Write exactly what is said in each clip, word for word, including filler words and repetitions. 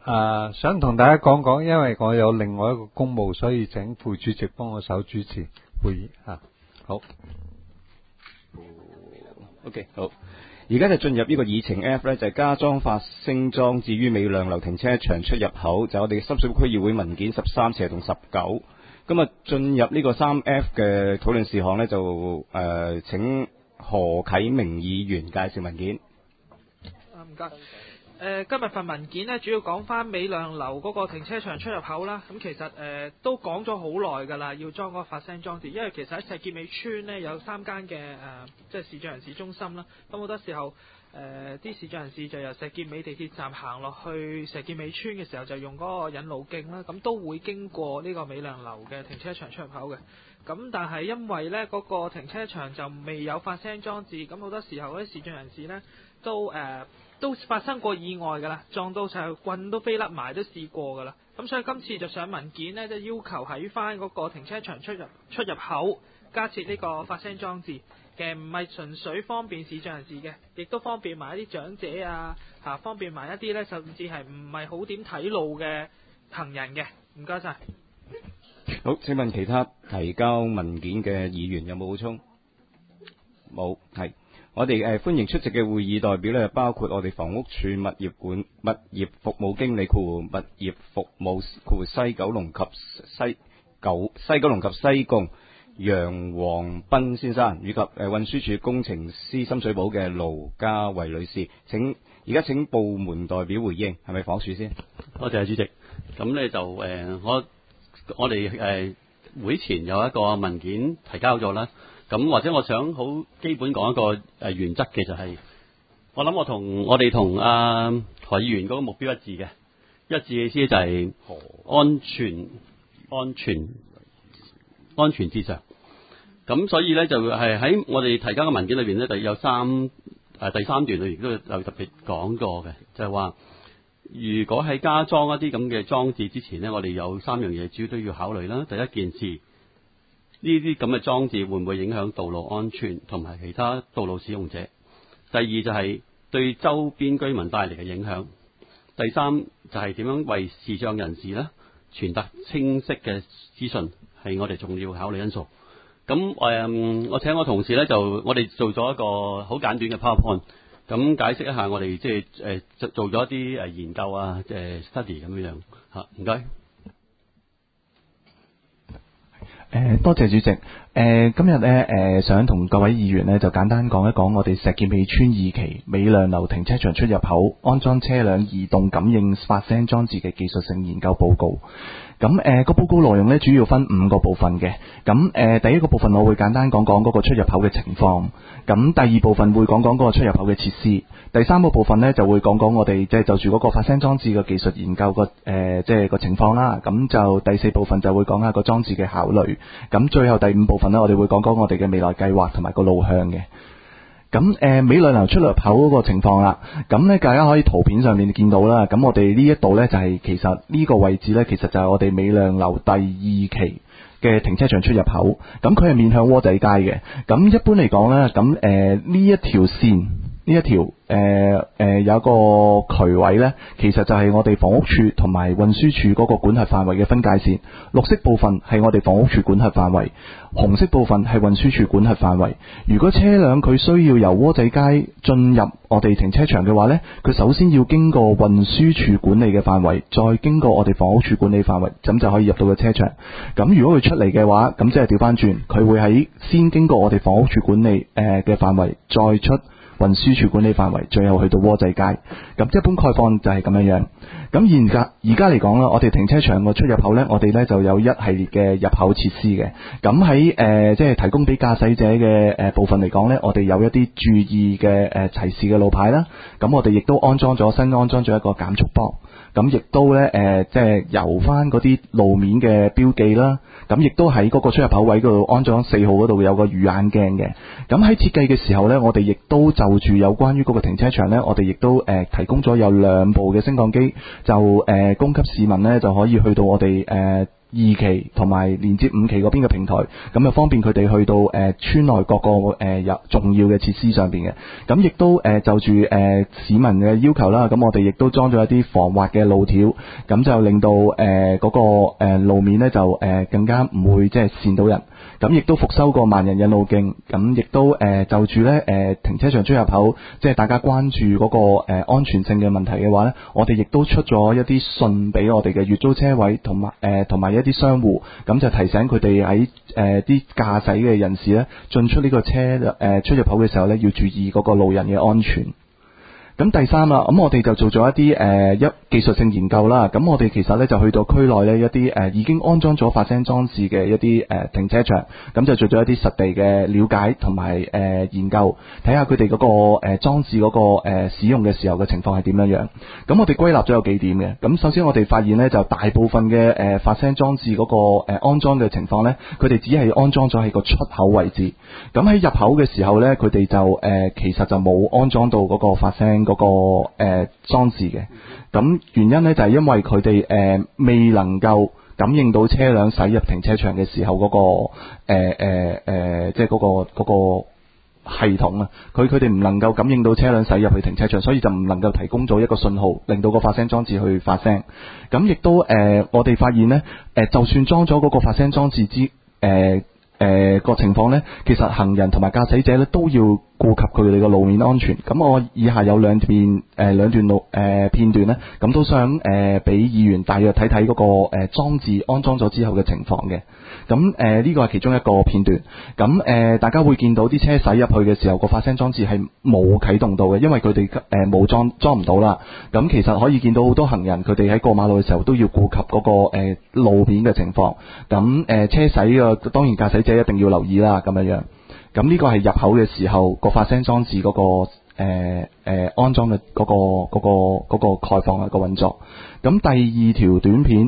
啊，想同大家講講，因為我有另外一個公務，所以請副主席幫我手主持會議啊。好。 OK， 好。而家就進入呢個議程 F 呢，就係加裝發聲裝置於美亮樓停車場出入口，就係我哋深水埗區議會文件十三斜同十九。咁啊，進入呢個三 F 嘅討論事項呢，就誒、呃、請何啟明議員介紹文件。 啊，唔該。誒、呃、今日份文件咧，主要講翻美亮樓嗰個停車場出入口啦。咁其實誒、呃、都講咗好耐㗎啦，要裝嗰個發聲裝置。因為其實喺石硤尾村呢，有三間嘅誒，即係視障人士中心啦。咁好多時候誒啲、呃、視障人士就由石硤尾地鐵站行落去石硤尾村嘅時候，就用嗰個引路徑啦。咁都會經過呢個美亮樓嘅停車場出入口嘅。咁但係因為呢嗰、那個停車場就未有發聲裝置，咁好多時候嗰啲視障人士呢都誒。呃都發生過意外㗎啦，撞到就棍都飛甩埋，都試過㗎啦。咁所以今次就上文件呢，就要求喺翻嗰個停車場出入出入口加設呢個發聲裝置嘅，唔係純粹方便視障人士嘅，亦都方便埋一啲長者啊，嚇方便埋一啲呢，甚至係唔係好點睇路嘅行人嘅。唔該晒。 好，請問其他提交文件嘅議員有冇補充？冇，係。我哋誒歡迎出席嘅會議代表咧，包括我哋房屋署物業管物業服務經理、括弧物業服務括弧西九龍及西九西九龍及西貢楊黃斌先生，以及誒運輸署工程師深水埗嘅盧家慧女士。請而家請部門代表回應，係咪房署先？ 多謝主席。咁咧就誒、呃、我我哋誒、呃、會前有一個文件提交咗啦。咁或者我想好基本講一個誒原則嘅，就係我諗我同我哋同阿何議員嗰個目標一致嘅，一致嘅意思就係安全、安全、安全至上。咁所以咧就係喺我哋提交嘅文件裏邊咧，第有三誒第三段裏邊都有特別講過嘅，就係話如果喺加裝一啲咁嘅裝置之前咧，我哋有三樣嘢主要都要考慮啦。第一件事，呢啲咁嘅裝置會唔會影響道路安全同埋其他道路使用者？第二就係對周邊居民帶嚟嘅影響。第三就係點樣為視障人士咧傳達清晰嘅資訊，係我哋重要考慮因素。咁誒、呃，我請我同事咧就我哋做咗一個好簡短嘅 PowerPoint，咁解釋一下我哋即係誒做咗一啲誒研究啊，即係 study 咁樣樣嚇。唔該。 誒，多謝主席。誒，今日咧誒，想同各位議員咧就簡單講一講我哋石硤尾村二期美亮樓停車場出入口安裝車輛移動感應發聲裝置嘅技術性研究報告。咁誒個報告內容咧主要分五個部分嘅。咁誒、呃、第一個部分我會簡單講講嗰個出入口嘅情況。咁第二部分會講講嗰個出入口嘅設施。第三個部分咧就會講講我哋即係就住嗰個發聲裝置嘅技術研究個誒即係個情況啦。咁就第四部分就會講下個裝置嘅考慮。咁最後第五部分咧，我哋會講講我哋嘅未來計劃同埋個路向嘅。咁誒、呃、美亮樓出入口嗰個情況啦，咁咧大家可以圖片上面見到啦。咁我哋呢一度咧就係、是、其實呢個位置咧，其實就係我哋美亮樓第二期嘅停車場出入口。咁佢係面向窩仔街嘅。咁一般嚟講咧，咁誒呢一條線。呢一條誒誒、呃呃、有一個渠位呢，其實就係我哋房屋署同埋運輸署嗰個管轄範圍嘅分界線。綠色部分係我哋房屋署管轄範圍，紅色部分係運輸署管轄範圍。如果車輛佢需要由窩仔街進入我哋停車場嘅話呢，佢首先要經過運輸署管理嘅範圍，再經過我哋房屋署管理範圍，咁就可以入到個車場。咁如果佢出嚟嘅話，咁即係調翻轉，佢會喺先經過我哋房屋署管理誒嘅範圍，再出運輸署管理範圍，最後去到窩仔街。咁一般概況就係咁樣樣。咁現家而家嚟講啦，我哋停車場個出入口呢，我哋呢就有一系列嘅入口設施嘅。咁喺誒即係提供俾駕駛者嘅誒部分嚟講呢，我哋有一啲注意嘅誒提示嘅路牌啦。咁我哋亦都安裝咗新安裝咗一個減速波。咁亦都咧誒，即係油翻嗰啲路面嘅標記啦。咁亦都喺嗰個出入口位嗰度安裝四號嗰度有個魚眼鏡嘅。咁喺設計嘅時候咧，我哋亦都就住有關於嗰個停車場咧，我哋亦都誒、呃、提供咗有兩部嘅升降機，就誒、呃、供給市民咧就可以去到我哋誒二期同埋連接五期嗰邊嘅平台，咁就方便佢哋去到誒、呃、村內各個誒有、呃、重要嘅設施上邊嘅。咁亦都誒、呃、就住誒、呃、市民嘅要求啦，咁我哋亦都裝咗一啲防滑嘅路條，咁就令到誒嗰、呃那個誒、呃、路面咧就誒、呃、更加唔會即係跣到人。咁亦都復修過萬人引路徑，咁亦都誒、呃、就住咧誒停車場出入口，即係大家關注嗰、那個誒、呃、安全性嘅問題嘅話咧，我哋亦都出咗一啲信俾我哋嘅月租車位同埋誒同埋一啲商戶，咁就提醒佢哋喺誒啲駕駛嘅人士咧進出呢個車誒、呃、出入口嘅時候咧要注意嗰個路人嘅安全。咁第三啦，咁我哋就做咗一啲誒一技術性研究啦。咁我哋其實咧就去到區內呢一啲誒、呃、已經安裝咗發聲裝置嘅一啲誒、呃、停車場，咁就做咗一啲實地嘅了解同埋誒研究，睇下佢哋嗰個誒、呃、裝置嗰、嗰個誒、呃、使用嘅時候嘅情況係點樣樣。咁我哋歸納咗有幾點嘅。咁首先我哋發現咧就大部分嘅誒、呃、發聲裝置嗰、嗰個誒、呃、安裝嘅情況咧，佢哋只係安裝咗喺個出口位置。咁喺入口嘅時候咧，佢哋就誒、呃、其實就冇安裝到嗰個發聲嗰、那個誒、呃、裝置嘅。咁原因咧就係、是、因為佢哋誒未能夠感應到車輛駛入停車場嘅時候嗰、那個誒誒誒即係嗰個嗰、那個系統啊，佢佢哋唔能夠感應到車輛駛入去停車場，所以就唔能夠提供咗一個信號令到個發聲裝置去發聲。咁亦都誒、呃、我哋發現咧誒、呃、就算裝咗嗰個發聲裝置之誒。呃誒個、呃、情況呢，其實行人同埋駕駛者咧都要顧及佢哋嘅路面安全。咁我以下有兩段誒、呃、兩段路誒、呃、片段呢，咁都想誒俾、呃、議員大約睇睇嗰個誒、呃、裝置安裝咗之後嘅情況嘅。咁誒呢個係其中一個片段。咁誒、呃、大家會見到啲車駛入去嘅時候，個發聲裝置係冇啟動到嘅，因為佢哋誒冇裝裝唔到啦。咁其實可以見到好多行人佢哋喺過馬路嘅時候都要顧及嗰、那個誒、呃、路面嘅情況。咁誒、呃、車駛嘅當然駕駛者一定要留意啦，咁樣樣。咁呢個係入口嘅時候個發聲裝置嗰、那個誒誒、呃呃、安裝嘅嗰、那個嗰、那個嗰、那個概況啊個運作。咁第二條短片。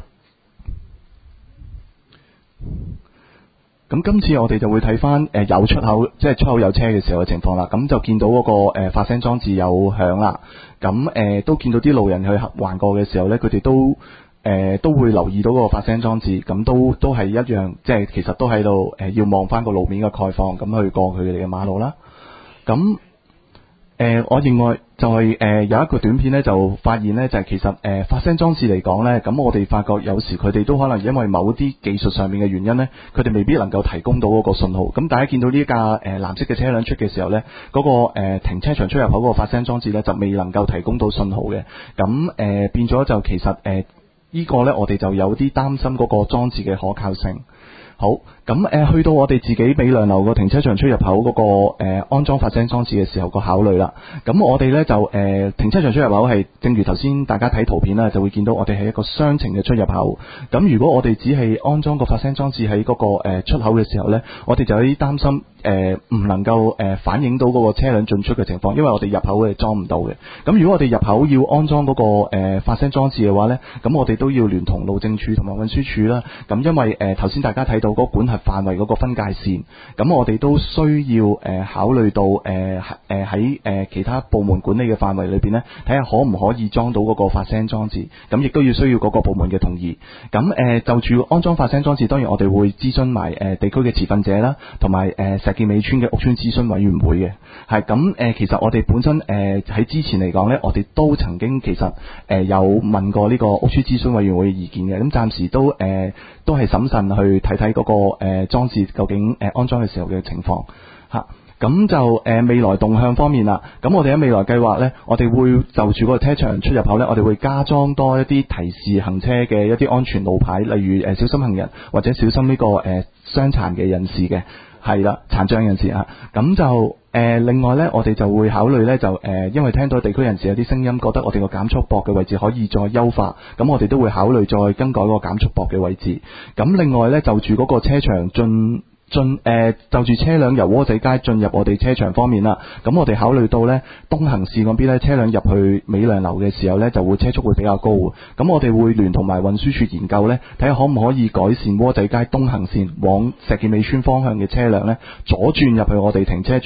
咁今次我哋就會睇翻誒有出口，即係出口有車嘅時候嘅情況啦。咁就見到嗰、那個誒、呃、發聲裝置有響啦。咁誒、呃、都見到啲路人去橫過嘅時候呢，佢哋都誒、呃、都會留意到嗰個發聲裝置。咁都都係一樣，即係其實都喺度誒要望翻個路面嘅概況，咁去過佢哋嘅馬路啦。咁誒、呃，我認為就係、是、誒、呃、有一個短片咧，就發現咧就係、是、其實誒、呃、發聲裝置嚟講咧，咁我哋發覺有時佢哋都可能因為某啲技術上面嘅原因咧，佢哋未必能夠提供到嗰個信號。咁大家見到呢架誒、呃、藍色嘅車輛出嘅時候咧，嗰、那個誒、呃、停車場出入口嗰個發聲裝置咧就未能夠提供到信號嘅。咁誒、呃、變咗就其實誒、呃這個、呢個咧我哋就有啲擔心嗰個裝置嘅可靠性。好，咁誒、呃、去到我哋自己美良樓個停車場出入口嗰、那個誒、呃、安裝發聲裝置嘅時候個考慮啦。咁我哋咧就誒、呃、停車場出入口係正如頭先大家睇圖片啦，就會見到我哋係一個雙程嘅出入口。咁如果我哋只係安裝個發聲裝置喺嗰、那個誒、呃、出口嘅時候咧，我哋就有啲擔心誒唔、呃、能夠誒、呃、反映到嗰個車輛進出嘅情況，因為我哋入口係裝唔到嘅。咁如果我哋入口要安裝嗰、那個誒、呃、發聲裝置嘅話咧，咁我哋都要聯同路政署同埋運輸署啦。咁因為誒頭先大家睇到嗰個管轄範圍嗰個分界線，咁我哋都需要誒、呃、考慮到誒誒喺誒其他部門管理嘅範圍裏邊咧，睇下可唔可以裝到嗰個發聲裝置，咁亦都要需要嗰個部門嘅同意。咁誒、呃、就住安裝發聲裝置，當然我哋會諮詢埋誒地區嘅持份者啦，同埋誒石硤尾村嘅屋邨諮詢委員會嘅。係咁誒，其實我哋本身誒喺、呃、之前嚟講咧，我哋都曾經其實誒、呃、有問過呢個屋邨諮詢委員會嘅意見嘅。咁暫時都誒、呃、都係審慎去睇睇嗰個誒、呃、裝置究竟誒、呃、安裝嘅時候嘅情況嚇。咁、啊、就誒、呃、未來動向方面啦。咁我哋喺未來計劃咧，我哋會就住嗰個車場出入口咧，我哋會加裝多一啲提示行車嘅一啲安全路牌，例如誒、呃、小心行人或者小心呢、這個誒傷殘嘅人士嘅。係啦，殘障人士啊，咁就誒、呃、另外呢，我哋就會考慮呢，就誒、呃，因為聽到地區人士有啲聲音，覺得我哋個減速駁嘅位置可以再優化，咁我哋都會考慮再更改個減速駁嘅位置。咁另外呢，就住嗰個車場進進誒、呃，就住車輛由窩仔街進入我哋車場方面啦，咁我哋考慮到呢，東行線嗰邊呢，車輛入去美良樓嘅時候呢，就會車速會比較高。咁我哋會聯同埋運輸署研究呢，睇下可唔可以改善窩仔街東行線往石硤尾村方向嘅車輛呢，左轉入去我哋停車場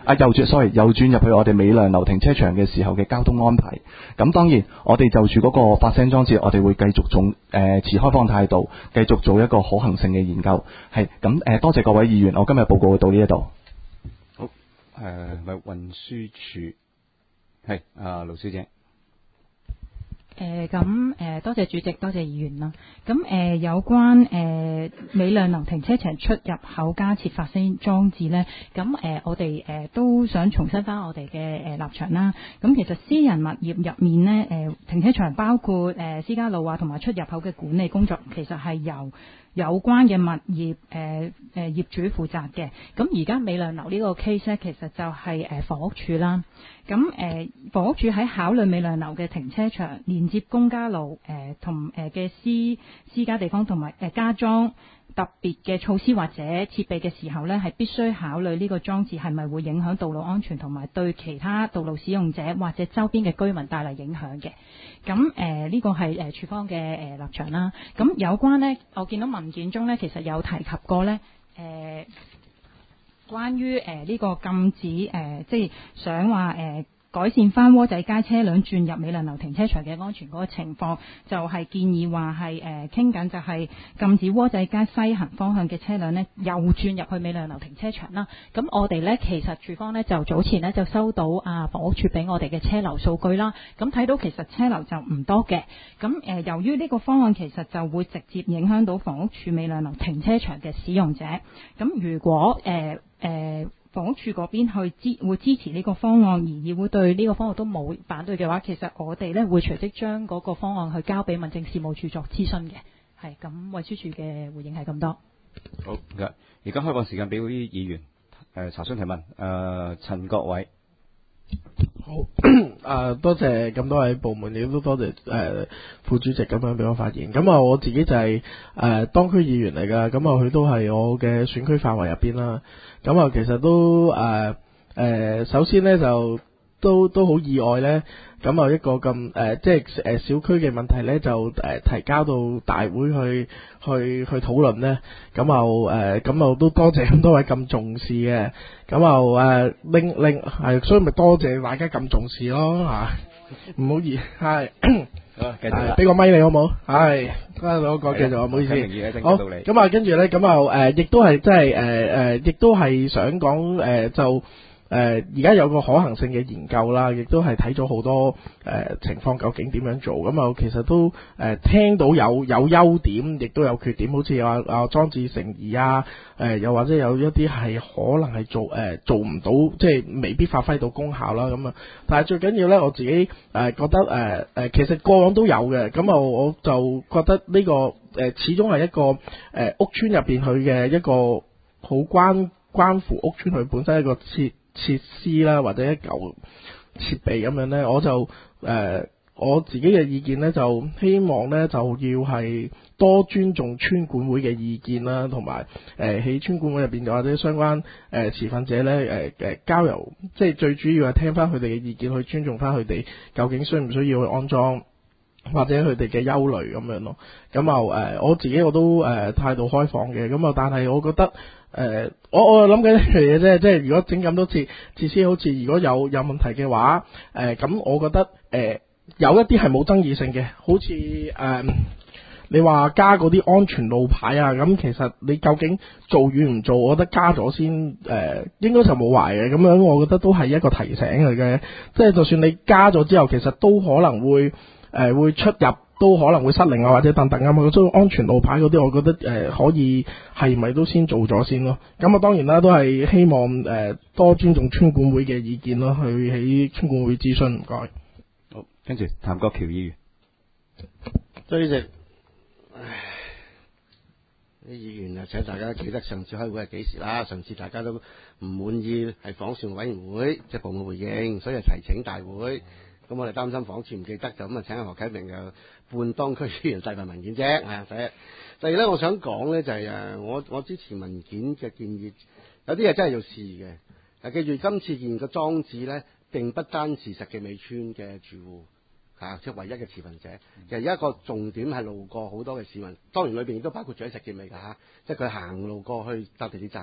啊右轉，sorry，右轉入去我哋美良樓停車場嘅時候嘅交通安排。咁當然，我哋就住嗰個發聲裝置，我哋會繼續做誒、呃、持開放態度，繼續做一個可行性嘅研究。係咁誒，多謝各位議員，我今日報告到呢一度。 好，誒、呃，咪運輸署係啊，盧小姐。 誒咁誒，多謝主席，多謝議員啦。咁誒、呃、有關誒、呃、美良樓停車場出入口加設發聲裝置咧，咁誒、呃、我哋誒、呃、都想重申翻我哋嘅誒立場啦。咁其實私人物業入面咧，誒、呃、停車場包括誒、呃、私家路啊，同埋出入口嘅管理工作，其實係由有關嘅物業誒誒、呃呃、業主負責嘅。咁而家美良樓呢個 case 咧，其實就係、是、誒、呃、房屋署啦。咁誒、呃、房屋署喺考慮美良樓嘅停車場連接公家路誒同誒嘅私私家地方同埋誒加裝特別嘅措施或者設備嘅時候咧，係必須考慮呢個裝置係咪會影響道路安全同埋對其他道路使用者或者周邊嘅居民帶嚟影響嘅。咁誒呢個係誒署方嘅誒、呃、立場啦。咁有關呢，我見到文件中咧，其實有提及過咧誒。呃關於誒呢、呃這個禁止誒、呃，即係想話誒、呃、改善翻窩仔街車輛轉入美良樓停車場嘅安全嗰個情況，就係、是、建議話係誒傾緊就係禁止窩仔街西行方向嘅車輛呢右轉入去美良樓停車場啦。咁我哋呢，其實署方呢，就早前呢就收到啊房屋署俾我哋嘅車流數據啦。咁睇到其實車流就唔多嘅。咁誒、呃、由於呢個方案其實就會直接影響到房屋署美良樓停車場嘅使用者。咁如果誒，呃誒、呃、房屋署嗰邊去支會支持呢個方案，而議會對呢個方案都冇反對嘅話，其實我哋咧會隨即將嗰個方案去交俾民政事務處作諮詢嘅。係咁，運輸署嘅回應係咁多。 好，唔該。而家開放時間俾嗰啲議員誒、呃、查詢提問。誒、呃，陳國偉。 好，啊多謝咁多位部門，亦都多謝誒、呃、副主席咁樣俾我發言。咁啊，我自己就係、是、誒、呃、當區議員嚟噶，咁啊佢都係我嘅選區範圍入邊啦。咁啊，其實都誒誒、呃呃，首先咧就都都好意外咧。咁啊，一個咁誒、呃，即係誒小區嘅問題咧，就誒、呃、提交到大會去去去討論咧。咁又誒，咁又都多謝咁多位咁重視嘅。咁又誒，另另係，所以咪多謝大家咁重視咯嚇。唔好意係。 好，繼續啦。 俾個咪你好冇？係，跟住我講繼續，唔好意思。好，咁啊，跟住咧，咁又誒，亦都係即係誒誒，亦都係想講誒就。誒而家有個可行性嘅研究啦，亦都係睇咗好多誒、呃、情況，究竟點樣做咁啊？其實都誒、呃、聽到有有優點，亦都有缺點，好似話啊裝置成疑啊，誒、呃、又或者有一啲係可能係做誒、呃、做唔到，即係未必發揮到功效啦咁啊。但係最緊要咧，我自己誒、呃、覺得誒誒、呃、其實過往都有嘅，咁啊我就覺得呢、這個誒、呃、始終係一個誒、呃、屋邨入邊佢嘅一個好關關乎屋邨佢本身一個設設施啦，或者一嚿設備咁樣呢，我就誒、呃、我自己嘅意見呢，就希望呢就要係多尊重村管會嘅意見啦，同埋誒喺村管會入邊或者相關誒、呃、持份者呢，誒、呃、誒交流，即係最主要係聽翻佢哋嘅意見，去尊重翻佢哋究竟需唔需要去安裝，或者佢哋嘅憂慮咁樣咯。咁啊誒我自己我都誒、呃、態度開放嘅，咁啊但係我覺得。誒、呃，我我諗緊一樣嘢啫，即係如果整咁多次設施，好似如果有有問題嘅話，誒、呃，咁我覺得誒、呃、有一啲係冇爭議性嘅，好似誒、呃、你話加嗰啲安全路牌啊，咁其實你究竟做與唔做，我覺得加咗先，誒、呃、應該就冇壞嘅，咁樣我覺得都係一個提醒嚟嘅，即係就算你加咗之後，其實都可能會誒、呃、會出入。都可能會失靈啊，或者等等啊嘛。嗰種安全路牌嗰啲，我覺得誒、呃、可以係咪都先做咗先咯。咁啊，當然啦，都係希望誒、呃、多尊重村管會嘅意見咯，去喺村管會諮詢。唔該。 好，跟住譚國僑議員。 主席，唉，啲議員啊，請大家記得上次開會係幾時啦？上次大家都唔滿意係房船委員會即係部門回應，所以係提請大會。咁我哋擔心房署唔記得，就咁啊請阿何啟明嘅半當區議員遞份文件啫。啊，第一，第二咧，我想講咧就係、是、誒，我我支持文件嘅建議，有啲嘢真係要試嘅。啊，記住今次建個裝置咧，並不單是石硤尾村嘅住戶嚇，即係唯一嘅持份者。其實而家個重點係路過好多嘅市民，當然裏邊亦都包括住喺石硤尾㗎嚇，即係佢行路過去搭地鐵站。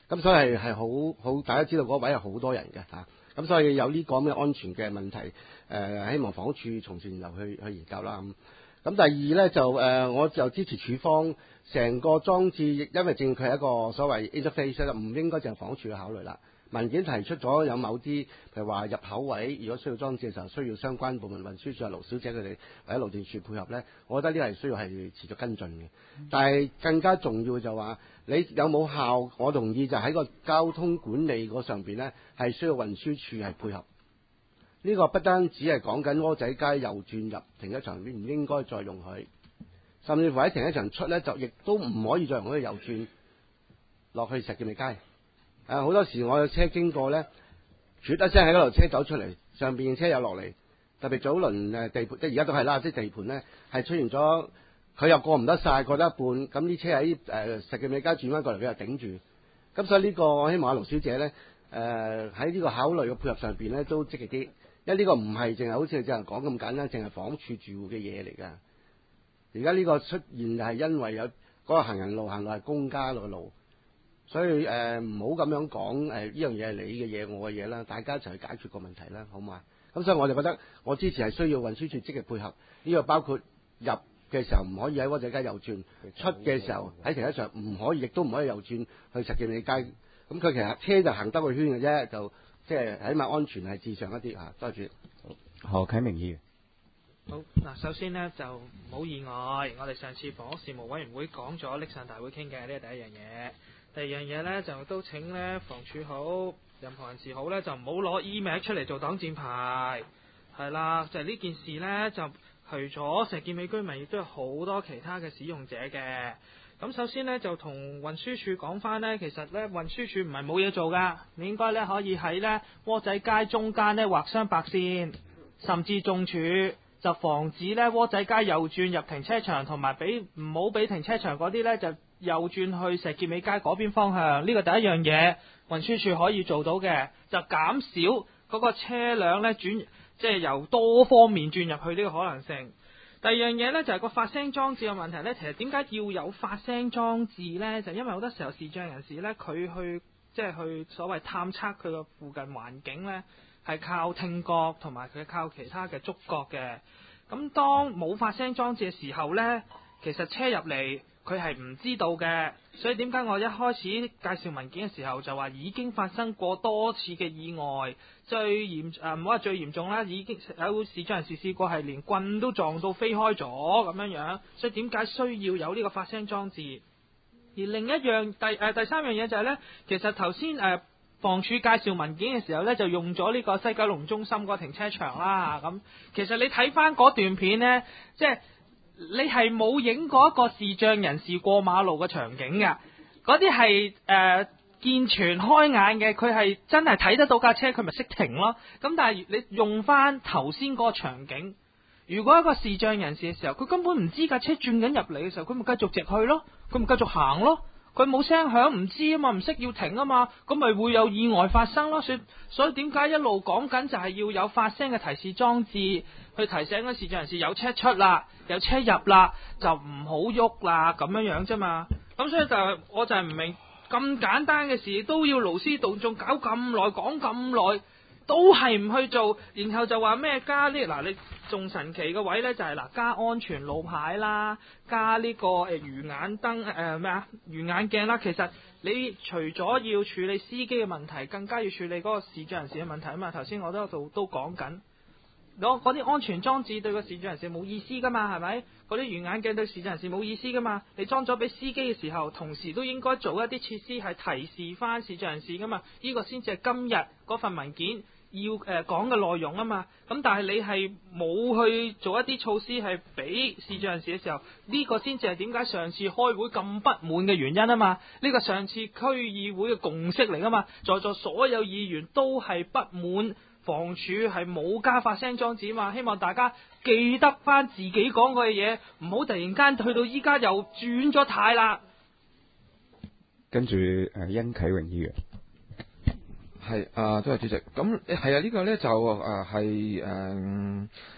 咁所以係係好好，大家知道嗰位係好多人嘅嚇，咁、啊、所以有呢個咁嘅安全嘅問題，誒、呃、希望房屋署從善如流去去研究啦。咁、咁第二咧就誒、呃，我就支持署方成個裝置，因為正佢係一個所謂 interface，唔應該淨係房屋署去考慮啦。文件提出咗有某啲，譬如話入口位，如果需要裝置嘅時候，需要相關部門運輸署啊、盧小姐佢哋或者路電署配合呢，我覺得呢個係需要係持續跟進嘅。但係更加重要就話，你有冇效？我同意就喺個交通管理嗰上邊呢，係需要運輸署係配合。呢個不單止係講緊窩仔街右轉入停車場，唔應該再容許，甚至乎喺停車場出呢，就亦都唔可以再容許右轉落去石硤尾街。誒好多時我有車經過咧，啜一聲喺嗰度車走出嚟，上邊嘅車又落嚟，特別早輪誒地盤，即係而家都係啦，即係地盤咧係出現咗，佢又過唔得晒，過得一半，咁啲車喺誒石硤尾街轉翻過嚟，佢又頂住，咁所以呢個我希望阿盧小姐咧誒喺呢個考慮嘅配合上邊咧都積極啲，因為呢個唔係淨係好似你淨係講咁簡單，淨係房屋署住戶嘅嘢嚟㗎。而家呢個出現係因為有嗰個行人路行路係公家嘅路。所以誒唔好咁樣講誒呢樣嘢係你嘅嘢，我嘅嘢啦，大家一齊去解決個問題啦，好嘛？咁所以我哋覺得我支持係需要運輸署積極配合，呢個包括入嘅時候唔可以喺窩仔街右轉，出嘅時候喺停車場唔可以，亦都唔可以右轉去石硤尾街。咁佢其實車就行得個圈嘅啫，就即係起碼安全係至上一啲嚇。多謝。 何啟明議員。 好嗱，首先呢，就唔好意外，我哋上次房屋事務委員會講咗拎上大會傾嘅，呢係第一樣嘢。第二樣嘢咧，就都請咧房署好，任何人士好咧，就唔好攞 email 出嚟做擋箭牌，係啦，就係、是、呢件事咧，就除咗石硤尾居民，亦都有好多其他嘅使用者嘅。咁首先咧，就同運輸署講翻咧，其實咧運輸署唔係冇嘢做噶，你應該咧可以喺咧窩仔街中間咧畫雙白線，甚至中柱，就防止咧窩仔街右轉入停車場，同埋俾唔好俾停車場嗰啲咧就右轉去石硤尾街嗰邊方向，呢個第一樣嘢運輸署可以做到嘅，就減少嗰個車輛咧轉，即係由多方面轉入去呢個可能性。第二樣嘢咧就係個發聲裝置嘅問題咧，其實點解要有發聲裝置咧？就因為好多時候視障人士咧，佢去即係去所謂探測佢個附近環境咧，係靠聽覺同埋佢靠其他嘅觸覺嘅。咁當冇發聲裝置嘅時候咧，其實車入嚟佢係唔知道嘅，所以點解我一開始介紹文件嘅時候就話已經發生過多次嘅意外，最嚴誒唔好話最嚴重啦，已經有視障人士試過係連棍都撞到飛開咗咁樣樣，所以點解需要有呢個發聲裝置？而另一樣第誒、呃、第三樣嘢就係咧，其實頭先誒房署介紹文件嘅時候咧，就用咗呢個西九龍中心個停車場啦，咁其實你睇翻嗰段片咧，即係。你係冇影過一個視障人士過馬路嘅場景㗎，嗰啲係誒健全開眼嘅，佢係真係睇得到架車，佢咪識停咯。咁但係你用翻頭先嗰個場景，如果一個視障人士嘅時候，佢根本唔知架車轉緊入嚟嘅時候，佢咪繼續直去咯，佢咪繼續行咯。佢冇聲響，唔知啊嘛，唔識要停啊嘛，咁咪會有意外發生咯。所以所以點解一路講緊就係要有發聲嘅提示裝置，去提醒嗰視障人士有車出啦，有車入啦，就唔好喐啦，咁樣樣啫嘛。咁所以就我就係唔明咁簡單嘅事都要勞師動眾搞咁耐，講咁耐。都係唔去做，然後就話咩加呢？嗱，你仲神奇嘅位呢，就係、是、嗱加安全路牌啦，加呢、這個誒魚眼燈誒咩啊魚眼鏡啦。其實你除咗要處理司機嘅問題，更加要處理嗰個視障人士嘅問題啊嘛。頭先我都度都講緊，攞嗰啲安全裝置對個視障人士冇意思噶嘛，係咪？嗰啲魚眼鏡對視障人士冇意思噶嘛。你裝咗俾司機嘅時候，同時都應該做一啲設施係提示翻視障人士噶嘛。呢、這個先至係今日嗰份文件要誒、呃、講嘅內容啊嘛，咁但係你係冇去做一啲措施係俾視障人士嘅時候，呢、這個先至係點解上次開會咁不滿嘅原因啊嘛，呢、這個上次區議會嘅共識嚟啊嘛，在座所有議員都係不滿房署係冇加發聲裝置啊嘛，希望大家記得翻自己講過嘅嘢，唔好突然間去到依家又轉咗軚啦。 跟住誒殷啟榮議員。 係啊，多謝主席。咁係啊，呢個咧就誒係誒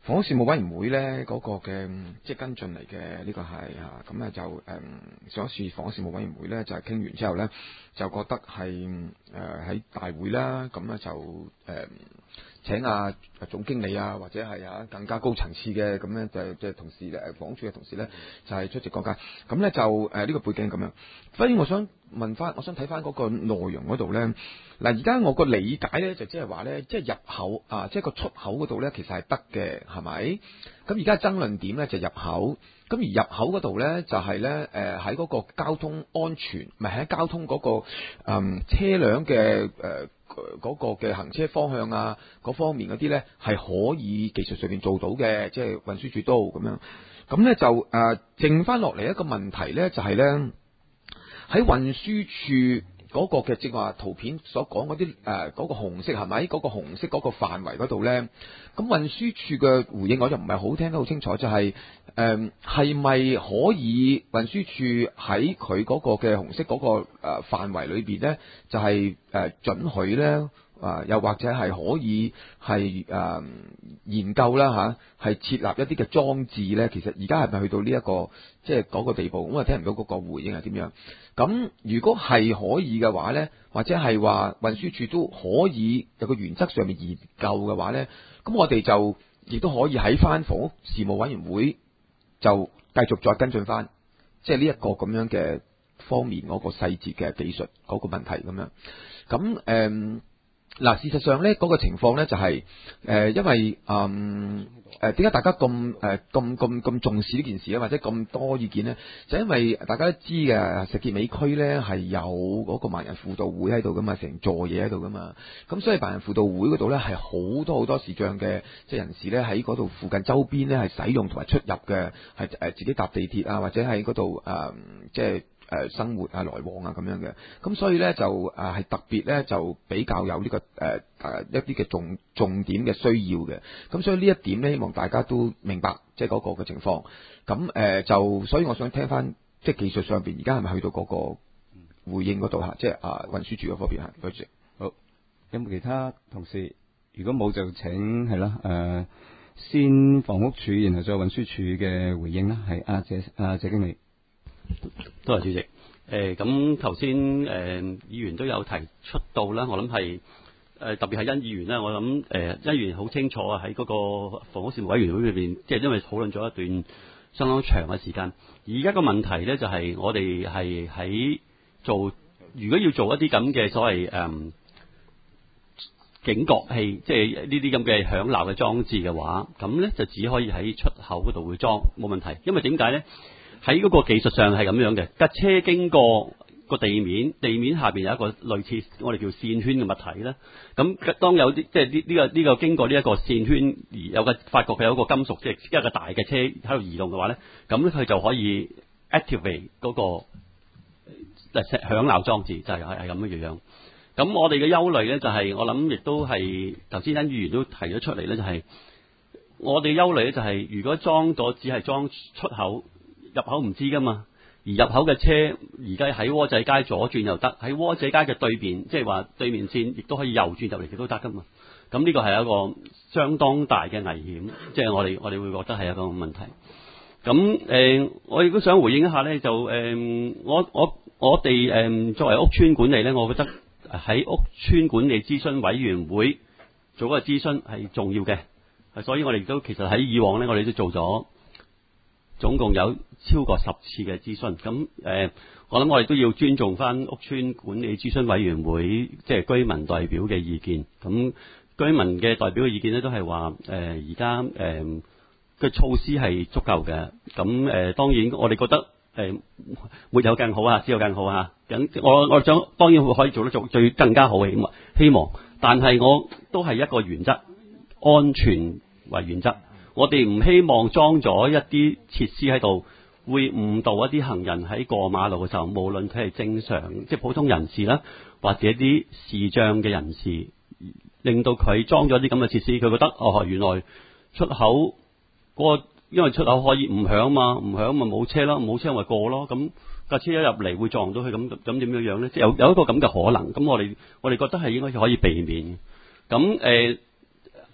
房屋事務委員會咧嗰、那個嘅即係跟進嚟嘅呢個係啊，咁啊就誒、嗯、上一次房屋事務委員會咧就係、是、傾完之後咧，就覺得係誒喺大會啦，咁咧就誒、嗯、請啊總經理啊或者係啊更加高層次嘅咁咧就即係同事誒房屋處嘅同事咧就係、是、出席講解，咁咧就誒呢、呃這個背景咁樣。所以我想問翻，我想睇翻嗰個內容嗰度咧，嗱而家我個理解咧就即係話咧，即係入口啊，即係個出口嗰度咧其實係得嘅，係咪？咁而家爭論點咧就入口，咁而入口嗰度咧就係咧誒喺嗰個交通安全，唔係喺交通嗰、嗰個嗯車輛嘅誒嗰個嘅行車方向啊嗰方面嗰啲咧係可以技術上面做到嘅，即係運輸署都咁樣。咁咧就誒、呃、剩翻落嚟一個問題咧就係咧。喺運輸署嗰個嘅正話圖片所講嗰啲誒嗰個紅色係咪？嗰、嗰個紅色嗰個範圍嗰度咧，咁運輸署嘅回應我就唔係好聽得好清楚，就係誒係咪可以運輸署喺佢嗰個嘅紅色嗰、嗰個誒、呃、範圍裏邊咧，就係、係、誒、呃、准許咧？啊，又或者係可以係誒、呃、研究啦嚇，係、啊、設立一啲嘅裝置咧。其實而家係咪去到呢、這、一個即係嗰個地步？咁我聽唔到嗰個回應係點樣？咁如果係可以嘅話咧，或者係話運輸署都可以有個原則上面研究嘅話咧，咁我哋就亦都可以喺翻房屋事務委員會就繼續再跟進翻，即係呢一個咁樣嘅方面嗰個細節嘅技術嗰個問題咁樣。咁誒。嗯嗱，事實上咧，嗰、那個情況咧就係、是、誒、呃，因為嗯誒點解大家咁誒咁咁咁重視呢件事咧，或者咁多意見咧？就因為大家都知嘅，石硤尾區咧係有嗰個盲人輔導會喺度噶嘛，成座嘢喺度噶嘛。咁所以盲人輔導會嗰度咧係好多好多視障嘅即係人士咧喺嗰度附近周邊咧係使用同埋出入嘅，係誒自己搭地鐵啊，或者喺嗰度誒即係。誒生活啊來往啊咁樣嘅，咁所以咧就誒係特別咧就比較有呢、這個誒誒、呃、一啲嘅重重點嘅需要嘅，咁所以呢一點咧希望大家都明白即係嗰個嘅情況，咁誒、呃、就所以我想聽翻即係技術上邊而家係咪去到嗰個回應嗰度嚇，即係啊運輸署嗰方面嚇，多謝。 好，有冇其他同事？如果冇就請係啦，誒、呃、先房屋署，然後再運輸署嘅回應啦，係阿謝阿謝經理。 多謝主席。誒咁頭先誒議員都有提出到啦，我諗係誒特別係殷議員啦，我諗誒殷議員好清楚啊，喺嗰個房屋事務委員會裏邊，即係因為討論咗一段相當長嘅時間。而家個問題咧就係、是、我哋係喺做，如果要做一啲咁嘅所謂誒、嗯、警覺器，即係呢啲咁嘅響鬧嘅裝置嘅話，咁咧就只可以喺出口嗰度會裝，冇問題。因為點解咧？喺嗰個技術上係咁樣嘅，架車經過個地面，地面下邊有一個類似我哋叫線圈嘅物體咧。咁當有啲即係呢呢個呢、呢個經過呢一個線圈而有個發覺佢有一個金屬，即係一個大嘅車喺度移動嘅話咧，咁咧佢就可以 activate 嗰個誒響鬧裝置，就係係係咁嘅樣。咁我哋嘅憂慮咧就係、是、我諗亦都係頭先殷議員都提咗出嚟咧，就係、是、我哋憂慮咧就係、是、如果裝咗只係裝出口。入口唔知噶嘛，而入口嘅車而家喺窩仔街左轉又得，喺窩仔街嘅對面，即係話對面線亦都可以右轉入嚟，亦都得噶嘛。咁呢個係一個相當大嘅危險，即係我哋我哋會覺得係一個問題。咁誒、呃，我亦都想回應一下咧，就誒、呃，我我我哋誒、呃、作為屋邨管理咧，我覺得喺屋邨管理諮詢委員會做嗰個諮詢係重要嘅，所以我哋都其實喺以往咧，我哋都做咗。總共有超過十次嘅諮詢，咁誒、呃，我諗我哋都要尊重翻屋邨管理諮詢委員會，即係居民代表嘅意見。咁居民嘅代表嘅意見咧，都係話誒，而家誒嘅措施係足夠嘅。咁誒、呃，當然我哋覺得誒、呃，沒有更好啊，只有更好啊。咁我我想當然會可以做得做最更加好嘅希望，但係我都係一個原則，安全為原則。我哋唔希望裝咗一啲設施喺度，會誤導一啲行人喺過馬路嘅時候，無論佢係正常即係普通人士啦，或者啲視障嘅人士，令到佢裝咗啲咁嘅設施，佢覺得哦，原來出口嗰個因為出口可以唔響嘛，唔響咪冇車咯，冇車咪過咯，咁架車一入嚟會撞到佢，咁咁點樣樣咧？即係有有一個咁嘅可能，咁我哋我哋覺得係應該可以避免。咁誒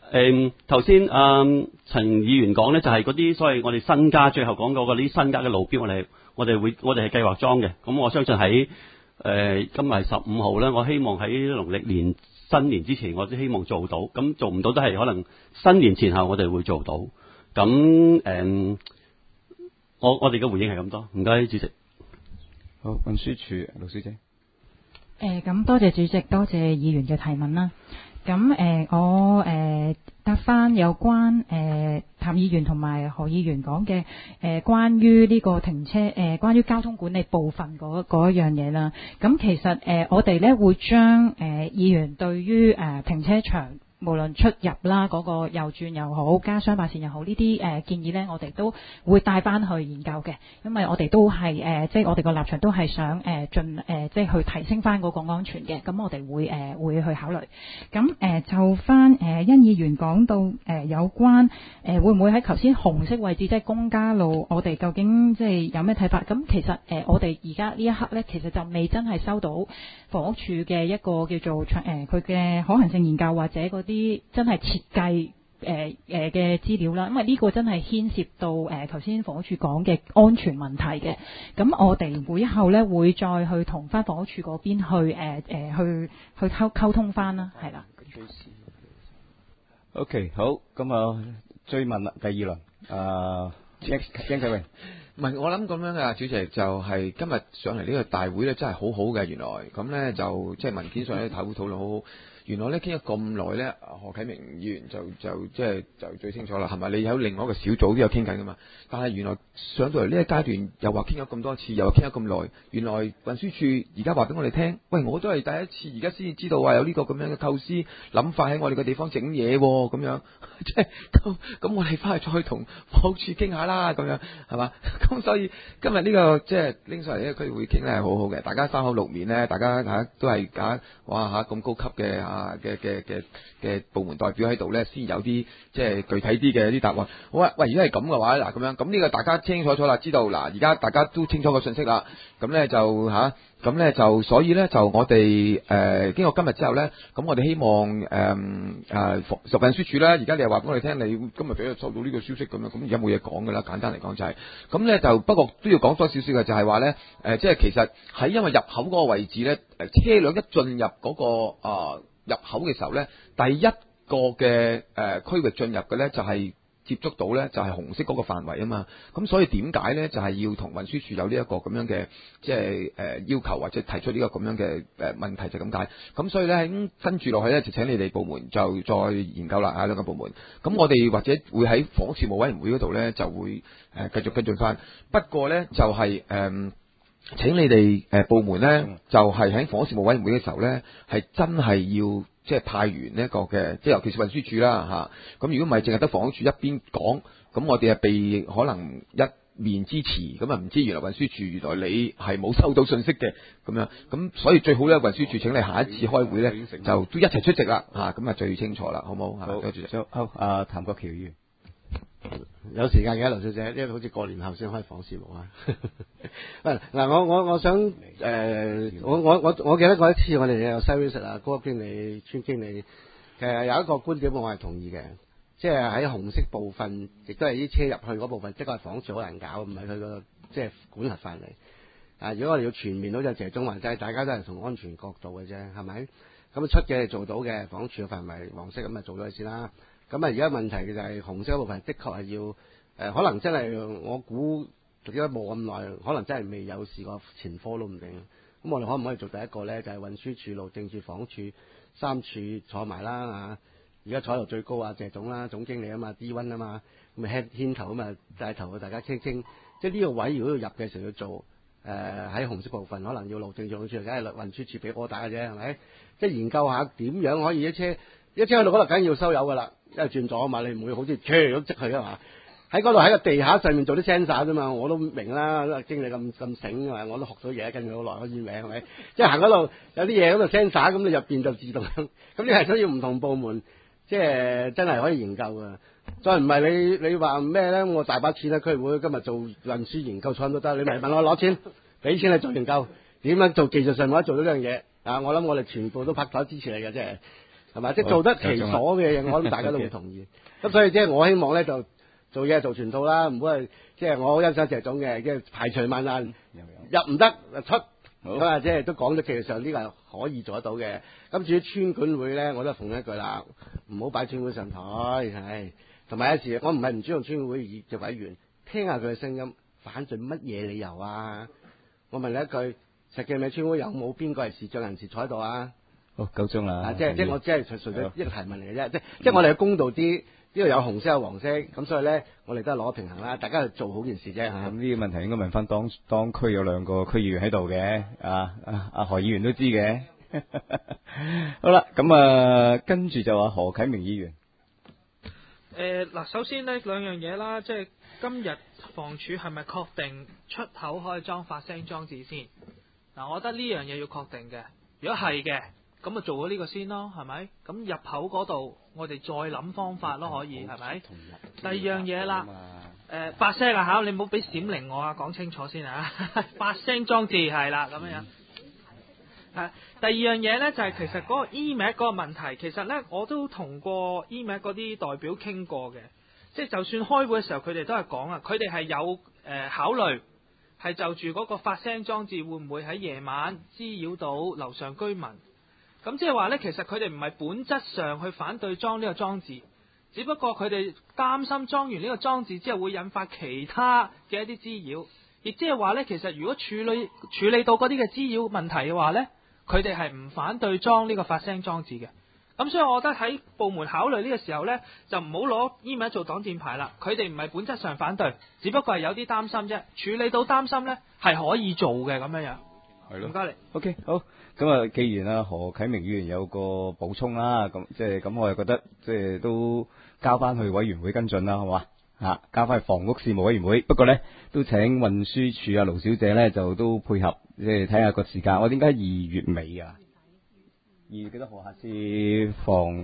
誒頭先啊陳議員講咧，就係嗰啲所謂我哋新加最後講過嗰啲新加嘅路標，我哋我哋會我哋係計劃裝嘅。咁我相信喺誒、呃、今日係十五號咧，我希望喺農曆年新年之前，我都希望做到。咁做唔到都係可能新年前後我哋會做到。咁誒、呃，我我哋嘅回應係咁多。唔該，主席。 好，運輸署盧小姐。 誒咁多謝主席，多謝議員嘅提問啦。咁誒、呃、我誒、呃、答翻有關誒、呃、譚議員同埋何議員講嘅誒關於呢個停車誒、呃、關於交通管理部分嗰嗰一樣嘢啦。咁其實誒、呃、我哋咧會將誒、呃、議員對於誒、呃、停車場無論出入啦，嗰、那個右轉又好，加雙白線又好，呢啲誒建議呢，我哋都會帶翻去研究嘅，因為我哋都係誒、呃，即係我哋個立場都係想誒盡誒，即係去提升翻嗰個安全嘅，咁我哋會誒、呃、會去考慮。咁誒、呃、就翻誒殷議員講到誒、呃、有關誒、呃、會唔會喺頭先紅色位置即係公家路，我哋究竟即係有咩睇法？咁其實誒、呃、我哋而家呢一刻呢，其實就未真係收到房屋署嘅一個叫做誒佢嘅可行性研究或者嗰啲真係設計誒誒嘅資料啦，因為呢個真係牽涉到誒頭先房屋署講嘅安全問題嘅。咁我哋會後咧會再去同翻房屋署嗰邊去誒誒、呃、去去溝溝通翻啦，係啦。 OK， 好，咁啊追問啦，第二輪啊，張張啟榮。 唔係，我諗咁樣嘅主席就係今日上嚟呢個大會咧，真係好好嘅。原來咁咧就即係文件上咧討討論好好。原來咧傾咗咁耐咧，何啟明議員就就即係就最清楚啦，係咪？你有另外一個小組都有傾緊噶嘛？但係原來上到嚟呢一階段，又話傾咗咁多次，又話傾咗咁耐。原來運輸署而家話俾我哋聽，喂，我都係第一次，而家先至知道話有呢個咁樣嘅構思諗法喺我哋嘅地方整嘢咁樣，即係咁咁，我哋翻去再同房署傾下啦，咁樣係嘛？咁所以今日呢、這個即係拎上嚟呢個區會傾咧係好好嘅，大家三口六面咧，大家嚇都係嚇哇嚇咁高級嘅啊嘅嘅嘅嘅部門代表喺度咧，先有啲即係具體啲嘅啲答案。好啊，喂，如果係咁嘅話，嗱咁樣，咁呢個大家清清楚楚啦，知道嗱，而家大家都清楚個信息啦，咁咧就吓，咁、啊、咧就所以咧就我哋誒、呃、經過今日之後咧，咁我哋希望誒誒運輸署咧，而家你又話俾我哋聽，你今日俾佢收到呢個消息咁樣，咁而家冇嘢講噶啦，簡單嚟講就係、是，咁咧就不過都要講多少少嘅，就係話咧誒，即係其實喺因為入口嗰個位置咧，誒車輛一進入嗰、那個啊。呃入口嘅時候咧，第一個嘅誒區域進入嘅咧就係、是、接觸到咧就係、是、紅色嗰個範圍啊嘛，咁所以點解咧就係、是、要同運輸署有呢一個咁樣嘅即係誒要求或者提出呢個咁樣嘅誒問題就咁解，咁所以咧跟住落去咧就請你哋部門就再研究啦啊兩個部門，咁我哋或者會喺房屋事務委員會嗰度咧就會誒繼續跟進翻，不過咧就係、是、誒。呃請你哋誒部門咧，就係喺房屋事務委員會嘅時候咧，係真係要即係派員呢一個嘅，即係尤其是運輸署啦嚇。咁如果唔係，淨係得房屋署一邊講，咁我哋係被可能一面之詞，咁啊唔知原來運輸署原來你係冇收到信息嘅咁樣，咁所以最好咧運輸署請你下一次開會咧，就都一齊出席啦嚇，咁啊最清楚啦，好唔好？ 好，多謝。好，阿譚國僑議員。 有時間嘅，劉小姐，因為好似過年後先開房事務啊。嗱，我我我想誒、呃，我我我我記得嗰一次我哋有 service 啊，高級經理、村經理，其實有一個觀點我係同意嘅，即係喺紅色部分，亦都係啲車入去嗰部分，即係房事好難搞，唔係佢個即係管轄範圍。啊，如果我哋要全面好似謝中環，即係大家都係從安全角度嘅啫，係咪？咁出嘅做到嘅房署嘅範圍黃色咁咪做咗先啦。咁啊，而家問題嘅就係紅色嗰部分，的確係要誒、呃，可能真係我估點解冇咁耐，可能真係未有試過前科都唔定。咁我哋可唔可以做第一個咧？就係、是、運輸署、路政署、房署三處坐埋啦啊！而家坐到最高啊，謝總啦，總經理啊嘛 ，D 一啊嘛，咁啊牽牽頭啊嘛，帶頭去大家傾傾。即係呢個位如果要入嘅時候要做誒喺、呃、紅色部分，可能要路政署、梗係運輸署俾我打嘅啫，係咪？即係研究下點樣可以一車一車去到嗰度，梗要收油噶啦。因為轉咗啊嘛，你唔會好似車咁即去啊嘛。喺嗰度喺個地下上面做啲 sensor 啫嘛，我都明啦。經理咁咁醒啊，我都學到嘢，跟住好耐，我意名係咪？即係行嗰度有啲嘢咁就 sensor，咁你入邊就自動。咁你係需要唔同部門，即係真係可以研究噶。再唔係你你話咩咧？我大把錢啦，區會今日做運輸研究廠都得。你咪問我攞錢，俾錢你做研究，點樣做技術上可以做到呢樣嘢啊？我諗我哋全部都拍台支持你嘅，即係。 係嘛？即係做得其所嘅嘢，我諗大家都會同意。咁所以即係我希望咧就做嘢做全套啦，唔好係即係我好欣賞謝總嘅，即係排除萬難入唔得出，咁啊即係都講咗技術上呢個係可以做得到嘅。咁至於村管會咧，我都奉一句啦，唔好擺村管上台，係同埋有時我唔係唔尊重村管會嘅委員，聽下佢嘅聲音，反對乜嘢理由啊？我問你一句，石硤尾村會有冇邊個係視障人士坐喺度啊？ 好，夠鐘啦。 啊，即係即係我只係純粹一個提問嚟嘅啫，即係即係我哋嘅公道啲，呢度有紅色有黃色，咁所以咧，我哋都係攞平衡啦，大家去做好件事啫嚇。 咁呢個問題應該問翻當當區有兩個區議員喺度嘅，啊啊啊何議員都知嘅。好啦，咁啊跟住就話何啟明議員。 誒嗱，首先呢兩樣嘢啦，即係今日房署係咪確定出口可以裝發聲裝置先？嗱，我覺得呢樣嘢要確定嘅。如果係嘅，咁咪做咗呢個先咯，係咪？咁入口嗰度，我哋再諗方法咯，可以係咪？第二樣嘢啦，誒發聲啊嚇，你唔好俾閃靈我啊，講清楚先啊！發聲裝置係啦，咁樣樣。係第二樣嘢咧，就係、是、其實嗰個 E M A C 嗰個問題，其實咧我都同過 E M A C 嗰啲代表傾過嘅，即係就算開會嘅時候，佢哋都係講啊，佢哋係有誒、呃、考慮，係就住嗰個發聲裝置會唔會喺夜晚滋擾到樓上居民。咁即係話咧，其實佢哋唔係本質上去反對裝呢個裝置，只不過佢哋擔心裝完呢個裝置之後會引發其他嘅一啲滋擾，亦即係話咧，其實如果處理處理到嗰啲嘅滋擾問題嘅話咧，佢哋係唔反對裝呢個發聲裝置嘅。咁所以我覺得喺部門考慮呢個時候咧，就唔好攞 E M A C 做擋箭牌啦。佢哋唔係本質上反對，只不過係有啲擔心啫。處理到擔心咧，係可以做嘅咁樣樣。 係咯， 唔該你。 OK，好。咁啊，既然啊何啟明議員有個補充啦，咁即係咁，我係覺得即係都交翻去委員會跟進啦，好嘛？嚇，交翻去房屋事務委員會。不過咧，都請運輸署啊盧小姐咧就都配合，即係睇下個時間。我點解二月尾啊？二月幾多號下次放？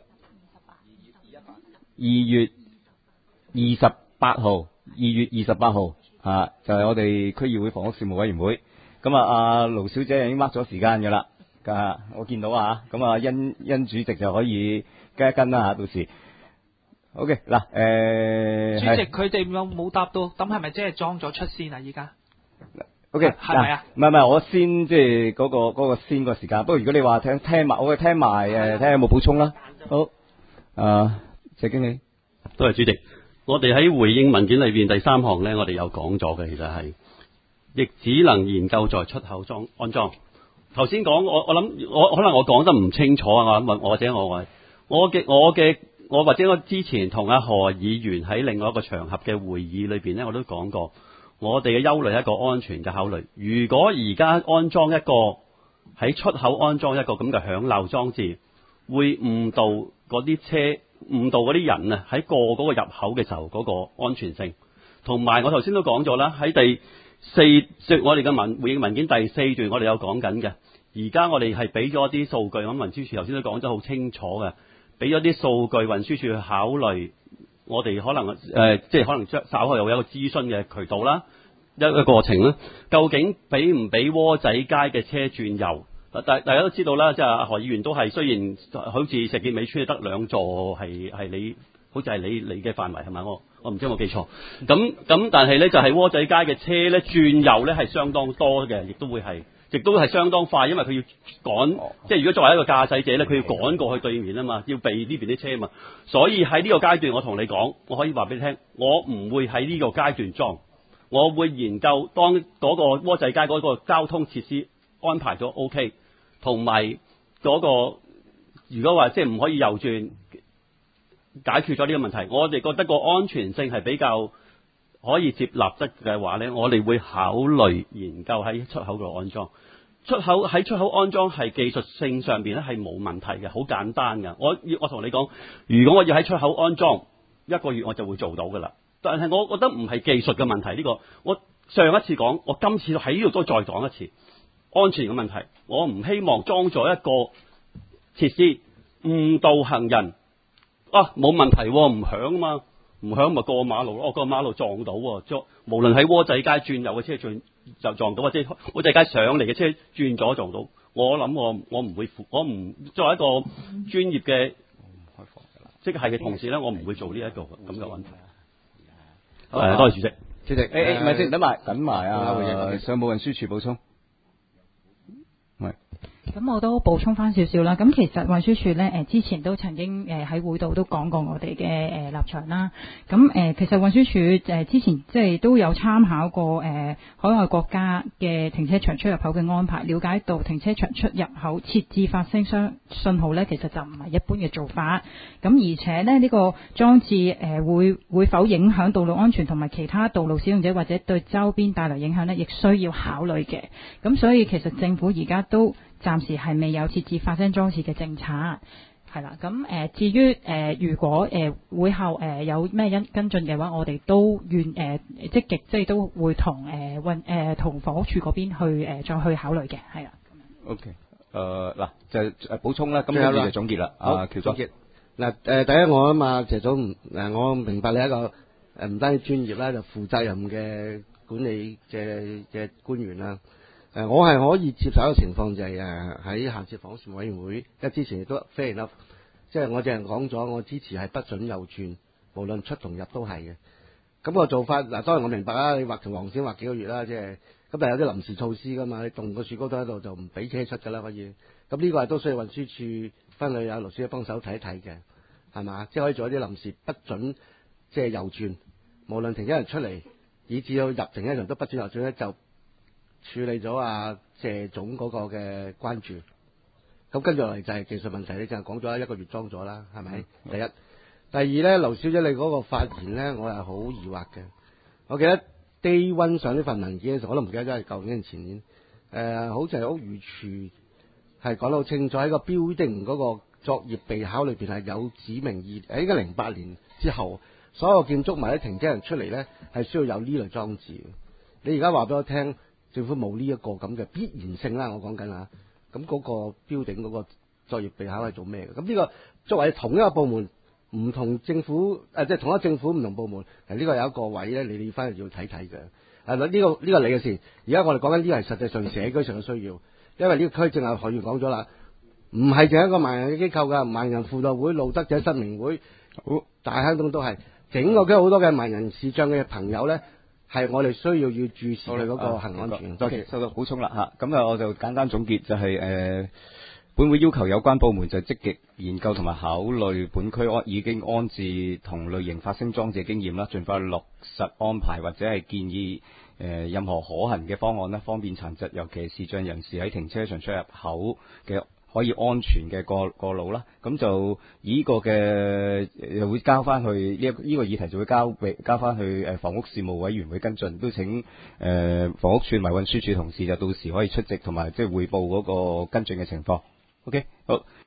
二月二十八號，二月二十八號嚇，就係、是、我哋區議會房屋事務委員會。咁啊，阿盧小姐已經 mark 咗時間㗎啦，啊，我見到啊，咁啊，殷殷主席就可以跟一跟啦嚇，到時。好嘅，嗱，誒， 主席佢哋有冇答到？咁係咪即係裝咗出先啊？依家 ？O.K. 係咪啊？ 唔係唔係，我先即係嗰個嗰、嗰個先個時間。不過如果你話聽聽埋，我哋聽埋誒，睇下有冇補充啦。好，啊，謝經理， 多謝主席。我哋喺回應文件裏邊第三項咧，我哋有講咗嘅，其實係。亦只能研究在出口裝安裝。頭先講我我諗我可能我講得唔清楚啊！我問或者我我我嘅我嘅我或者我之前同阿何議員喺另外一個場合嘅會議裏邊咧，我都講過，我哋嘅憂慮係一個安全嘅考慮。如果而家安裝一個喺出口安裝一個咁嘅響漏裝置，會誤導嗰啲車誤導嗰啲人啊喺過嗰個入口嘅時候嗰個安全性。同埋我頭先都講咗啦，喺第四即我哋嘅文回應文件第四段，我哋有講緊嘅。而家我哋係俾咗啲數據，咁運輸署頭先都講得好清楚嘅，俾咗啲數據運輸署去考慮。我哋可能誒、呃，即係可能稍後又有一個諮詢嘅渠道啦，一個過程啦。究竟俾唔俾窩仔街嘅車轉右？大大家都知道啦，即係何議員都係雖然好似石硤尾村得兩座，係係你。好似係你你嘅範圍係咪？我我唔知有冇記錯。咁咁，但係咧就係、是、窩仔街嘅車咧轉右咧係相當多嘅，亦都會係，亦都係相當快，因為佢要趕，哦、即係如果作為一個駕駛者咧，佢要趕過去對面啊嘛，要避呢邊啲車啊嘛。所以喺呢個階段，我同你講，我可以話俾你聽，我唔會喺呢個階段裝，我會研究當嗰個窩仔街嗰個交通設施安排咗 OK，同埋嗰個如果話即係唔可以右轉。解決咗呢個問題，我哋覺得個安全性係比較可以接納得嘅話呢，我哋會考慮研究喺出口度安裝。出口喺出口安裝係技術性上邊咧係冇問題嘅，好簡單嘅。我我同你講，如果我要喺出口安裝一個月，我就會做到噶啦。但係我覺得唔係技術嘅問題，呢個我上一次講，我今次喺呢度都再講一次安全嘅問題。我唔希望裝咗一個設施誤導行人。啊，冇問題，唔響啊嘛，唔響咪過馬路咯，過馬路撞到，撞無論喺窩仔街轉右嘅車轉就撞到，或者窩仔街上嚟嘅車轉咗撞到， 我諗我我唔會負，我唔作為一個專業嘅即係嘅同事咧，我唔會做呢一個咁嘅安排。誒、呃，多謝主席。 主席，誒誒，唔係先，等埋等埋啊，上務運輸署補充。係。 咁我都補充翻少少啦。咁其實運輸署咧，誒之前都曾經誒喺會度都講過我哋嘅誒立場啦。咁誒其實運輸署誒之前即係都有參考過誒海外國家嘅停車場出入口嘅安排，了解到停車場出入口設置發聲箱信號咧，其實就唔係一般嘅做法。咁而且咧呢個裝置誒會會否影響道路安全同埋其他道路使用者或者對周邊帶來影響咧，亦需要考慮嘅。咁所以其實政府而家都暫時係未有設置發聲裝置嘅政策，係啦。咁誒、呃，至於誒、呃，如果誒、呃、會後誒、呃、有咩因跟進嘅話，我哋都願誒、呃、積極，即係都會同誒運誒同房屋署嗰邊去誒、呃、再去考慮嘅，係啦。 OK，誒嗱就誒補充啦，咁跟住就總結啦。啊，喬總結嗱誒，第一我啊嘛，謝總誒，我明白你一個誒唔單止專業啦，就負責任嘅管理嘅嘅官員啦。誒，我係可以接受一個情況，就係誒喺下次房屋事務委員會，因為之前亦都 fair enough，即係我淨係講咗，我支持係不准右轉，無論出同入都係嘅。咁個做法嗱，當然我明白啦，你劃條黃線劃幾個月啦，即係咁，但係有啲臨時措施噶嘛，你動個樹高都喺度就唔俾車出噶啦，可以。咁呢個係都需要運輸署分去有律師幫手睇一睇嘅，係嘛？即係可以做一啲臨時不准即係右轉，無論停車人出嚟，以至到入停車場都不准右轉咧，就處理咗阿謝總嗰個嘅關注，咁跟住落嚟就係技術問題，你淨係講咗一個月裝咗啦，係咪？嗯、第一，第二咧，劉小姐你嗰個發言咧，我係好疑惑嘅。我記得 Day One 上呢份文件嘅時候，我都唔記得咗係舊年定前年，誒、呃，好似係屋宇署係講得好清楚喺個標定嗰個作業備考裏邊係有指明義，誒，應該零八年之後，所有建築物喺停車人出嚟咧係需要有呢類裝置。你而家話俾我聽。政府冇呢一個咁嘅必然性啦，我講緊啊，咁嗰個標頂嗰個作業備考係做咩嘅？咁呢個作為同一個部門，唔同政府誒，即、呃、係同一政府唔同部門，係呢個有一個位咧，你哋翻去要睇睇嘅。係啦，呢個呢、呢個你嘅事。而家我哋講緊呢個係實際上社區上嘅需要，因為呢個區正係學員講咗啦，唔係淨係一個盲人嘅機構㗎，盲人輔導會、路德者新明會、好大香港都係整個區好多嘅盲人視障嘅朋友咧。係我哋需要要注視佢嗰個行安全。 多謝收到補充啦嚇，咁啊我就簡單總結就係、是、誒、呃，本會要求有關部門就積極研究同埋考慮本區安已經安置同類型發聲裝置經驗啦，盡快落實安排或者係建議誒、呃、任何可行嘅方案啦，方便殘疾尤其係視障人士喺停車場出入口嘅可以安全嘅過過路啦，咁就以呢個嘅又會交翻去呢一呢個議題就會交俾交翻去誒房屋事務委員會跟進，都請誒、呃、房屋署同埋運輸署同事就到時可以出席同埋即係匯報嗰個跟進嘅情況。OK，好。